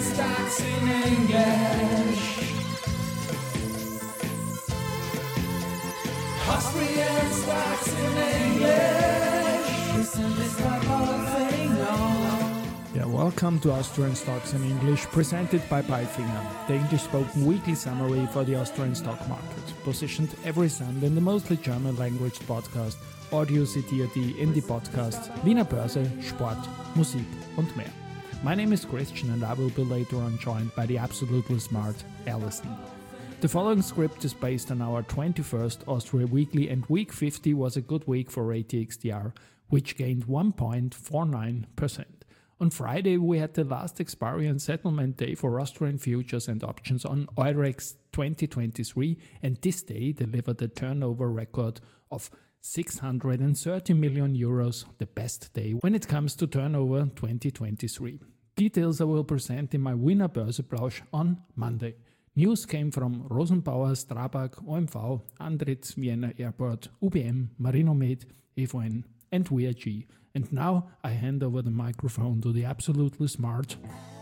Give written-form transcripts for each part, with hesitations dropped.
stocks in English. Austrian stocks in English. Presented by Balfinger. Yeah, welcome to Austrian Stocks in English, presented by Balfinger, the English-spoken weekly summary for the Austrian stock market, positioned every Sunday in the mostly German-language podcast Audio CD.at in the podcast Wiener Börse, Sport, Musik und mehr. My name is Christian and I will be later on joined by the absolutely smart Alison. The following script is based on our 21st Austria Weekly, and week 50 was a good week for ATXDR, which gained 1.49%. On Friday, we had the last expiry and settlement day for Austrian futures and options on Eurex 2023, and this day delivered a turnover record of 630 million euros, the best day when it comes to turnover 2023. Details I will present in my Wiener Börseplausch on Monday. News came from Rosenbauer, Strabag, OMV, Andritz, Vienna Airport, UBM, Marinomed, EVN and WRG. And now I hand over the microphone to the absolutely smart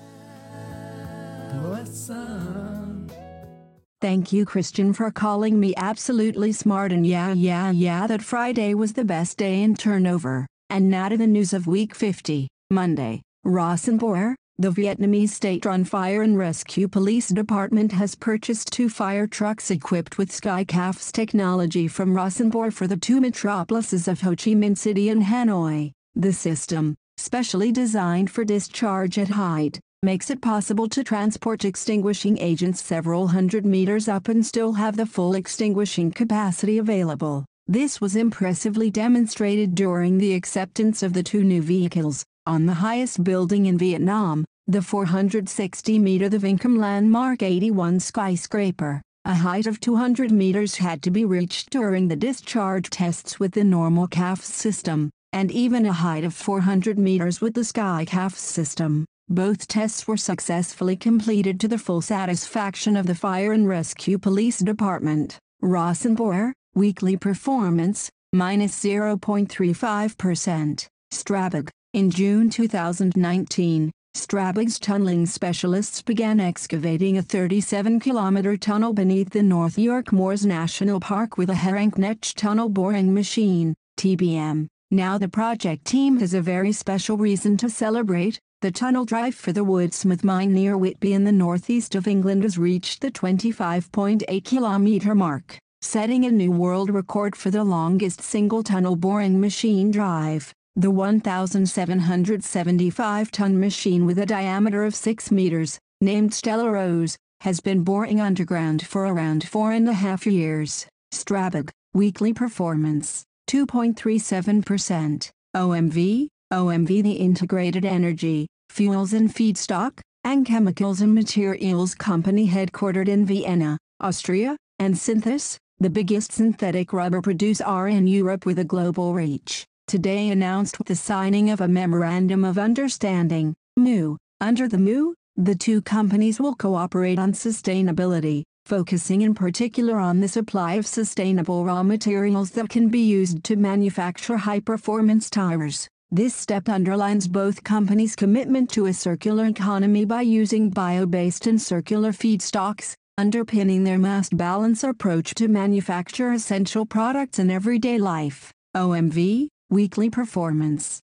Listen. Thank you, Christian, for calling me absolutely smart. And yeah, that Friday was the best day in turnover. And now to the news of week 50, Monday. Rosenbauer, the Vietnamese state-run fire and rescue police department, has purchased 2 fire trucks equipped with SkyCAF's technology from Rosenbauer for the 2 metropolises of Ho Chi Minh City and Hanoi. The system, specially designed for discharge at height, makes it possible to transport extinguishing agents several hundred meters up and still have the full extinguishing capacity available. This was impressively demonstrated during the acceptance of the 2 new vehicles. On the highest building in Vietnam, the 460-meter The Vincom Landmark 81 skyscraper, a height of 200 meters had to be reached during the discharge tests with the normal CAFS system, and even a height of 400 meters with the SkyCAFS system. Both tests were successfully completed to the full satisfaction of the Fire and Rescue Police Department. Rosenbauer, weekly performance, minus 0.35%. Strabag. In June 2019, Strabag's tunneling specialists began excavating a 37-kilometer tunnel beneath the North York Moors National Park with a Herrenknecht tunnel boring machine, TBM. Now the project team has a very special reason to celebrate. The tunnel drive for the Woodsmith mine near Whitby in the northeast of England has reached the 25.8-kilometer mark, setting a new world record for the longest single tunnel boring machine drive. The 1,775-ton machine with a diameter of 6 meters, named Stella Rose, has been boring underground for around 4.5 years. Strabag, weekly performance, 2.37%. OMV, the Integrated Energy, Fuels and Feedstock, and Chemicals and Materials Company headquartered in Vienna, Austria, and Synthos, the biggest synthetic rubber producer in Europe with a global reach, today announced the signing of a Memorandum of Understanding, MOU. Under the MOU, the 2 companies will cooperate on sustainability, focusing in particular on the supply of sustainable raw materials that can be used to manufacture high-performance tires. This step underlines both companies' commitment to a circular economy by using bio-based and circular feedstocks, underpinning their mass-balance approach to manufacture essential products in everyday life. OMV, weekly performance,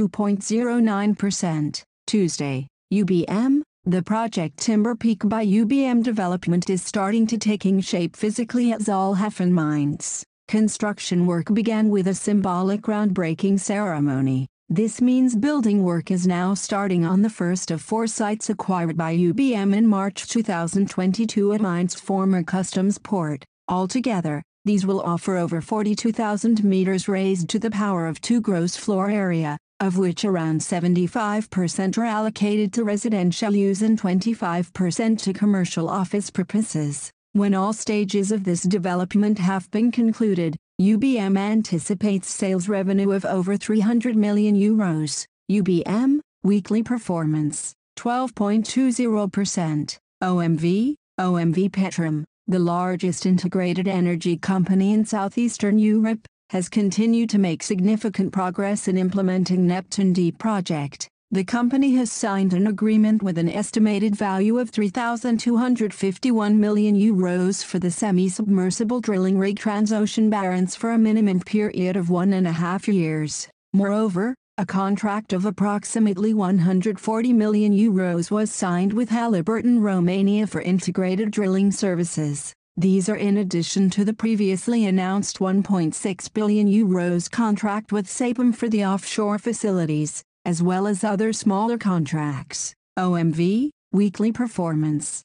2.09%. Tuesday, UBM, the project Timber Peak by UBM Development is starting to taking shape physically at Zollhofen Mines. Construction work began with a symbolic groundbreaking ceremony. This means building work is now starting on the first of 4 sites acquired by UBM in March 2022 at Mainz former customs port. Altogether, these will offer over 42,000 meters raised to the power of 2 gross floor area, of which around 75% are allocated to residential use and 25% to commercial office purposes. When all stages of this development have been concluded, UBM anticipates sales revenue of over 300 million euros. UBM, weekly performance, 12.20%. OMV Petrom, the largest integrated energy company in southeastern Europe, has continued to make significant progress in implementing Neptune Deep project. The company has signed an agreement with an estimated value of €3,251 million for the semi-submersible drilling rig Transocean Barents for a minimum period of 1.5 years. Moreover, a contract of approximately €140 million was signed with Halliburton Romania for integrated drilling services. These are in addition to the previously announced €1.6 billion contract with Saipem for the offshore facilities, as well as other smaller contracts. OMV, weekly performance,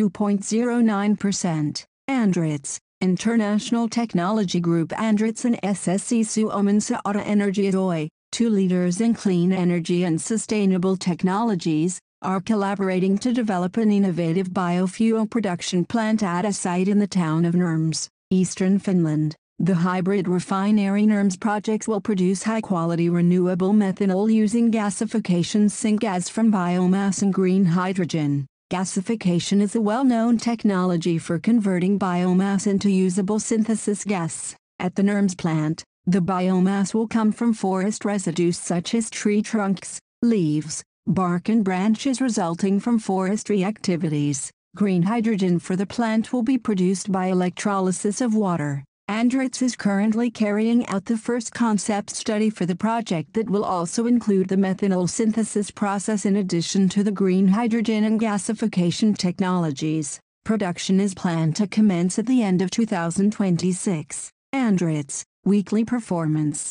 2.09%. Andritz, International Technology Group. Andritz and SSC Suomen Saada Energy Oy, two leaders in clean energy and sustainable technologies, are collaborating to develop an innovative biofuel production plant at a site in the town of Nurmes, eastern Finland. The hybrid refinery Nurmes project will produce high-quality renewable methanol using gasification syngas from biomass and green hydrogen. Gasification is a well-known technology for converting biomass into usable synthesis gas. At the Nurmes plant, the biomass will come from forest residues such as tree trunks, leaves, bark and branches resulting from forestry activities. Green hydrogen for the plant will be produced by electrolysis of water. Andritz is currently carrying out the first concept study for the project that will also include the methanol synthesis process in addition to the green hydrogen and gasification technologies. Production is planned to commence at the end of 2026. Andritz, weekly performance,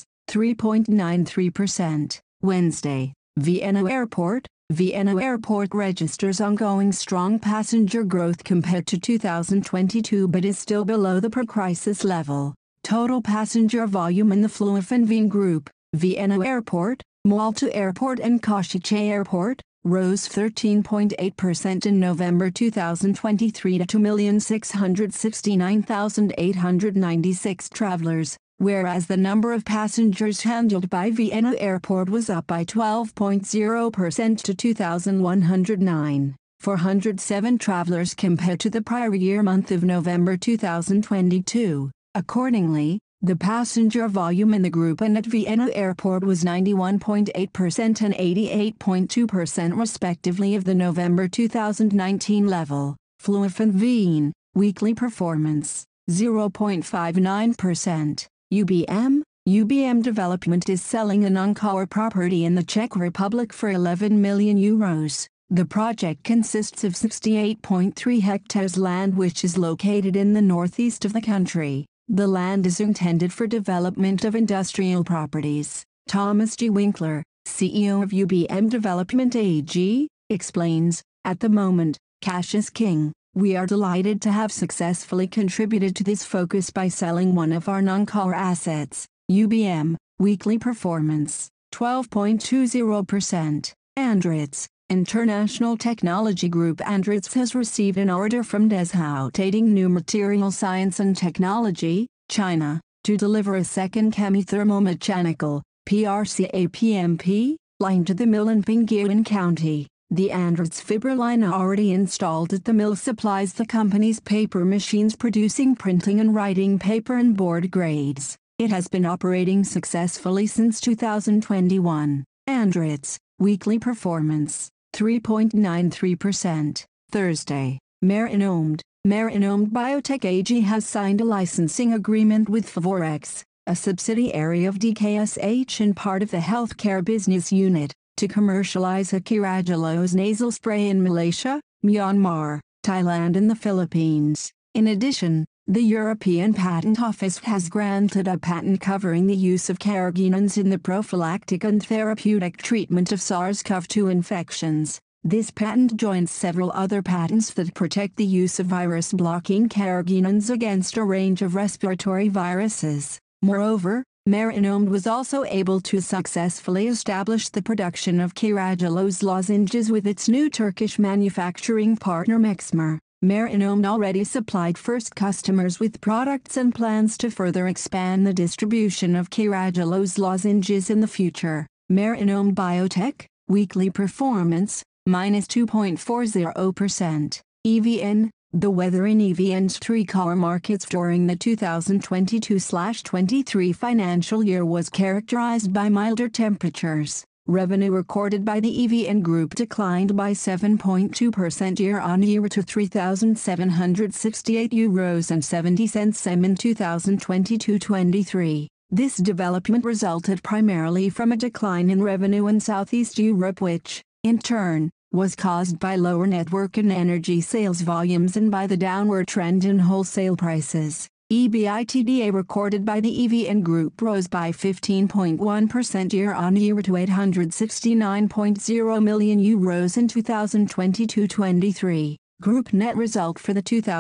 3.93%. Wednesday, Vienna Airport. Vienna Airport registers ongoing strong passenger growth compared to 2022 but is still below the pre-crisis level. Total passenger volume in the Flughafen Wien Group, Vienna Airport, Malta Airport and Košice Airport, rose 13.8% in November 2023 to 2,669,896 travelers, whereas the number of passengers handled by Vienna Airport was up by 12.0% to 2,109, 407 travelers compared to the prior year month of November 2022. Accordingly, the passenger volume in the group and at Vienna Airport was 91.8% and 88.2% respectively of the November 2019 level. Flughafen Wien, weekly performance, 0.59%. UBM Development is selling a non-core property in the Czech Republic for €11 million. The project consists of 68.3 hectares land which is located in the northeast of the country. The land is intended for development of industrial properties. Thomas G. Winkler, CEO of UBM Development AG, explains, "At the moment, cash is king. We are delighted to have successfully contributed to this focus by selling one of our non-core assets." UBM, weekly performance, 12.20%. Andritz, International Technology Group. Andritz has received an order from Deshout Tating New Material Science and Technology, China, to deliver a second chemi-thermomechanical, PRCA-PMP, line to the mill in Pingyuan County. The Andritz Fibra line already installed at the mill supplies the company's paper machines producing printing and writing paper and board grades. It has been operating successfully since 2021. Andritz, weekly performance, 3.93%. Thursday, Marinomed Biotech AG has signed a licensing agreement with Favorex, a subsidiary of DKSH and part of the healthcare business unit, to commercialize Acuragilose nasal spray in Malaysia, Myanmar, Thailand and the Philippines. In addition, the European Patent Office has granted a patent covering the use of carrageenans in the prophylactic and therapeutic treatment of SARS-CoV-2 infections. This patent joins several other patents that protect the use of virus-blocking carrageenans against a range of respiratory viruses. Moreover, Marinomed was also able to successfully establish the production of Carragilose lozenges with its new Turkish manufacturing partner Mexmer. Marinomed already supplied first customers with products and plans to further expand the distribution of Carragilose lozenges in the future. Marinomed Biotech, weekly performance, -2.40%. EVN. The weather in EVN's three core markets during the 2022-23 financial year was characterized by milder temperatures, Revenue recorded by the EVN Group declined by 7.2% year-on-year to €3,768.70 in 2022-23. This development resulted primarily from a decline in revenue in Southeast Europe, which, in turn, was caused by lower network and energy sales volumes and by the downward trend in wholesale prices. EBITDA recorded by the EVN Group rose by 15.1% year-on-year to €869.0 million in 2022-23. Group net result for the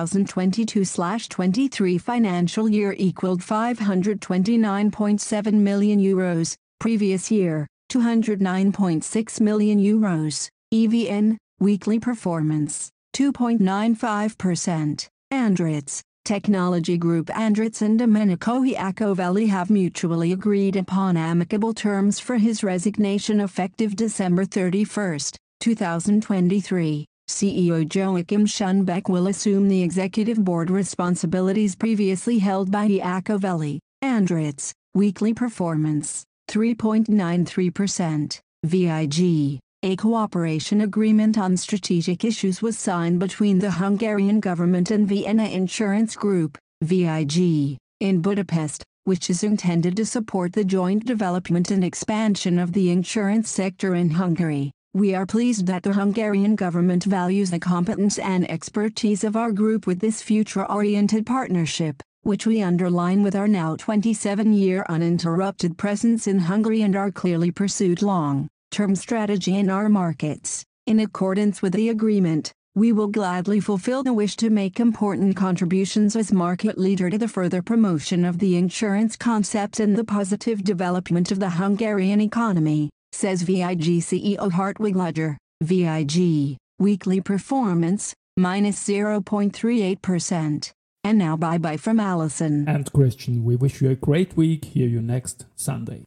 2022/23 financial year equaled €529.7 million, previous year, €209.6 million. EVN, weekly performance, 2.95%. Andritz, Technology Group. Andritz and Domenico Iacovelli have mutually agreed upon amicable terms for his resignation effective December 31, 2023. CEO Joachim Schunbeck will assume the executive board responsibilities previously held by Iacovelli. Andritz, weekly performance, 3.93%. VIG. A cooperation agreement on strategic issues was signed between the Hungarian government and Vienna Insurance Group, VIG, in Budapest, which is intended to support the joint development and expansion of the insurance sector in Hungary. We are pleased that the Hungarian government values the competence and expertise of our group with this future-oriented partnership, which we underline with our now 27-year uninterrupted presence in Hungary and our clearly pursued long-term strategy in our markets. In accordance with the agreement, we will gladly fulfill the wish to make important contributions as market leader to the further promotion of the insurance concept and the positive development of the Hungarian economy, says VIG CEO Hartwig Ludger. VIG, weekly performance, minus 0.38%. And now bye-bye from Alison. And Christian, we wish you a great week. Hear you next Sunday.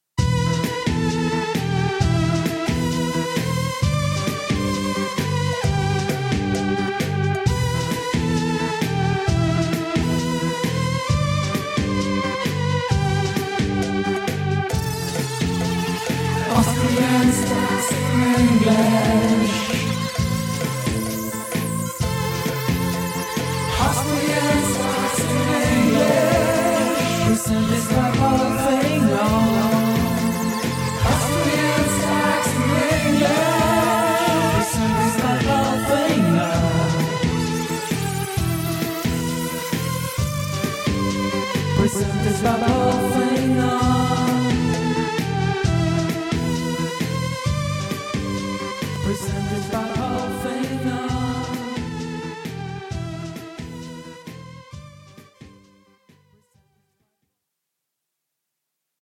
Austrian stocks in English. Austrian stocks in English. Presented by Paul Austrian stocks in English. Presented by Paul Presented by Paul